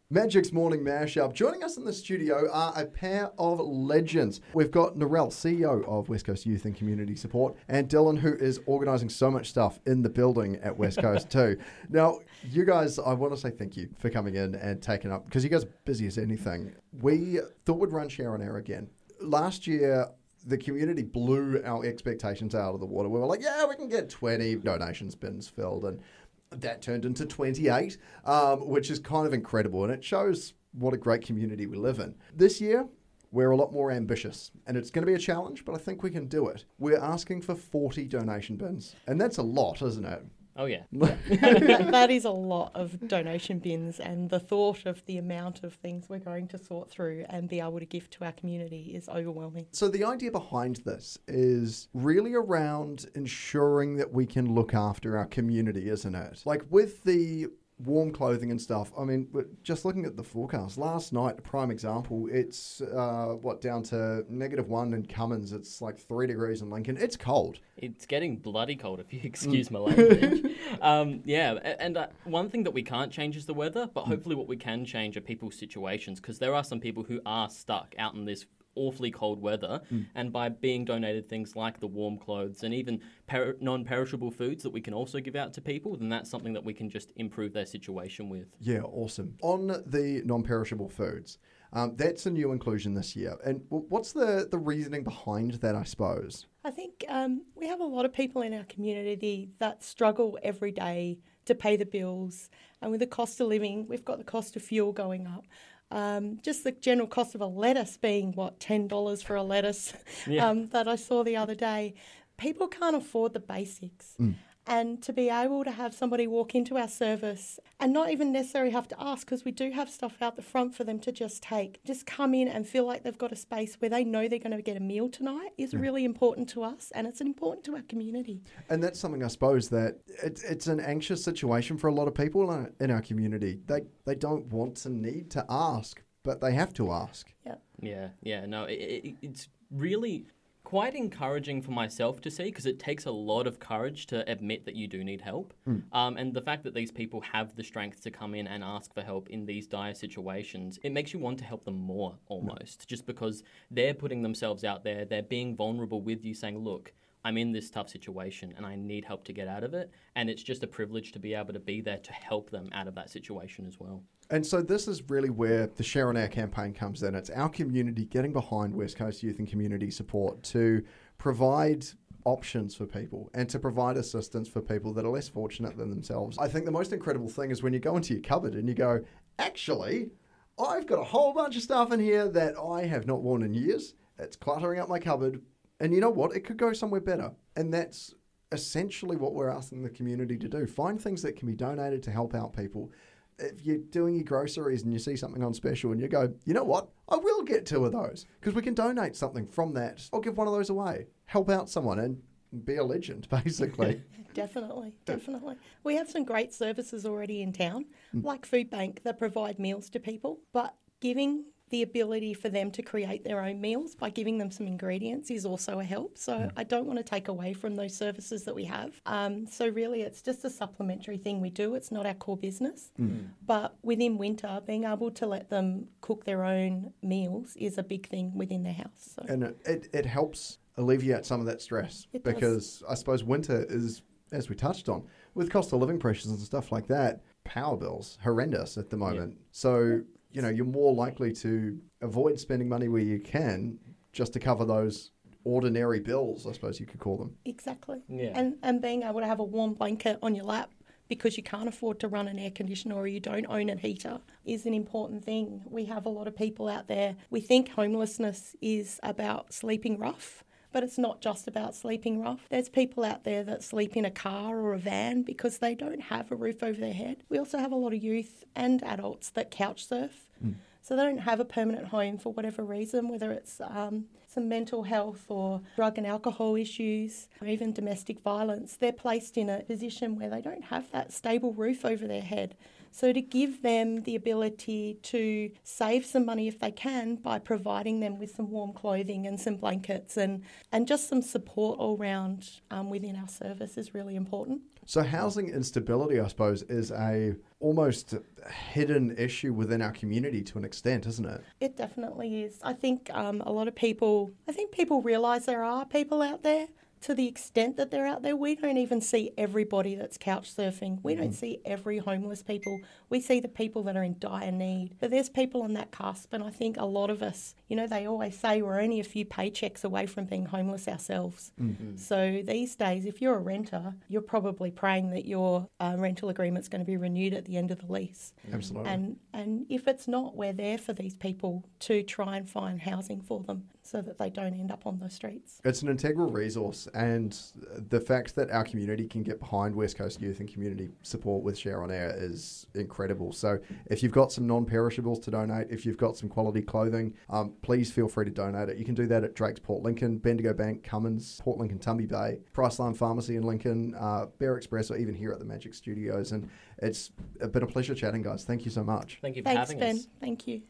Magic's Morning Mashup. Joining us in the studio are a pair of legends. We've got Narelle, CEO of West Coast Youth and Community Support, and Dylan, who is organising so much stuff in the building at West Coast too. Now, you guys, I want to say thank you for coming in and taking up, because you guys are busy as anything. We thought we'd run Share on Air again. Last year, the community blew our expectations out of the water. We were like, yeah, we can get 20 donations bins filled, and that turned into 28, which is kind of incredible, and it shows what a great community we live in. This year, we're a lot more ambitious, and it's going to be a challenge, but I think we can do it. We're asking for 40 donation bins, and that's a lot, isn't it? Oh, yeah. That is a lot of donation bins, and the thought of the amount of things we're going to sort through and be able to give to our community is overwhelming. So the idea behind this is really around ensuring that we can look after our community, isn't it? Like with the warm clothing and stuff, I mean, just looking at the forecast, last night, a prime example, it's, down to -1 in Cummins. It's like 3 degrees in Lincoln. It's cold. It's getting bloody cold, if you excuse my language. One thing that we can't change is the weather, but hopefully what we can change are people's situations, because there are some people who are stuck out in this awfully cold weather, and by being donated things like the warm clothes and even non-perishable foods that we can also give out to people, then that's something that we can just improve their situation with. Yeah, awesome. On the non-perishable foods, that's a new inclusion this year. And what's the reasoning behind that, I suppose? I think we have a lot of people in our community that struggle every day to pay the bills, and with the cost of living, we've got the cost of fuel going up. Just the general cost of a lettuce being, $10 for a lettuce that I saw the other day. People can't afford the basics. And to be able to have somebody walk into our service and not even necessarily have to ask, because we do have stuff out the front for them to just take, just come in and feel like they've got a space where they know they're going to get a meal tonight is really important to us, and it's important to our community. And that's something, I suppose, that it's an anxious situation for a lot of people in our community. They don't want to need to ask, but they have to ask. Yeah. No, it's really quite encouraging for myself to see, because it takes a lot of courage to admit that you do need help. And the fact that these people have the strength to come in and ask for help in these dire situations, it makes you want to help them more almost, just because they're putting themselves out there, they're being vulnerable with you, saying, look, I'm in this tough situation and I need help to get out of it. And it's just a privilege to be able to be there to help them out of that situation as well. And so this is really where the Share on Air campaign comes in. It's our community getting behind West Coast Youth and Community Support to provide options for people and to provide assistance for people that are less fortunate than themselves. I think the most incredible thing is when you go into your cupboard and you go, actually, I've got a whole bunch of stuff in here that I have not worn in years. It's cluttering up my cupboard. And you know what? It could go somewhere better. And that's essentially what we're asking the community to do. Find things that can be donated to help out people. If you're doing your groceries and you see something on special and you go, you know what? I will get 2 of those because we can donate something from that. I'll give one of those away. Help out someone and be a legend, basically. Definitely. We have some great services already in town, like Food Bank, that provide meals to people, but giving the ability for them to create their own meals by giving them some ingredients is also a help. So I don't want to take away from those services that we have. So really it's just a supplementary thing we do. It's not our core business. But within winter, being able to let them cook their own meals is a big thing within their house. So. And it helps alleviate some of that stress, because I suppose winter is, as we touched on, with cost of living pressures and stuff like that, power bills, horrendous at the moment. So you know, you're more likely to avoid spending money where you can just to cover those ordinary bills, I suppose you could call them. Exactly. Yeah. And being able to have a warm blanket on your lap because you can't afford to run an air conditioner or you don't own a heater is an important thing. We have a lot of people out there. We think homelessness is about sleeping rough, but it's not just about sleeping rough. There's people out there that sleep in a car or a van because they don't have a roof over their head. We also have a lot of youth and adults that couch surf. So they don't have a permanent home for whatever reason, whether it's some mental health or drug and alcohol issues or even domestic violence. They're placed in a position where they don't have that stable roof over their head. So to give them the ability to save some money if they can by providing them with some warm clothing and some blankets and just some support all round within our service is really important. So housing instability, I suppose, is a almost hidden issue within our community to an extent, isn't it? It definitely is. I think a lot of people, realise there are people out there. To the extent that they're out there, we don't even see everybody that's couch surfing. We don't see every homeless people. We see the people that are in dire need. But there's people on that cusp, and I think a lot of us, they always say we're only a few paychecks away from being homeless ourselves. Mm-hmm. So these days, if you're a renter, you're probably praying that your rental agreement's going to be renewed at the end of the lease. Absolutely. And if it's not, we're there for these people to try and find housing for them so that they don't end up on the streets. It's an integral resource, and the fact that our community can get behind West Coast Youth and Community Support with Share on Air is incredible. So if you've got some non-perishables to donate, if you've got some quality clothing, please feel free to donate it. You can do that at Drake's Port Lincoln, Bendigo Bank, Cummins, Port Lincoln, Tumby Bay, Priceline Pharmacy in Lincoln, Bear Express, or even here at the Magic Studios. And it's been a pleasure chatting, guys. Thank you so much. Thank you for Thanks, having Ben. us. Thank you.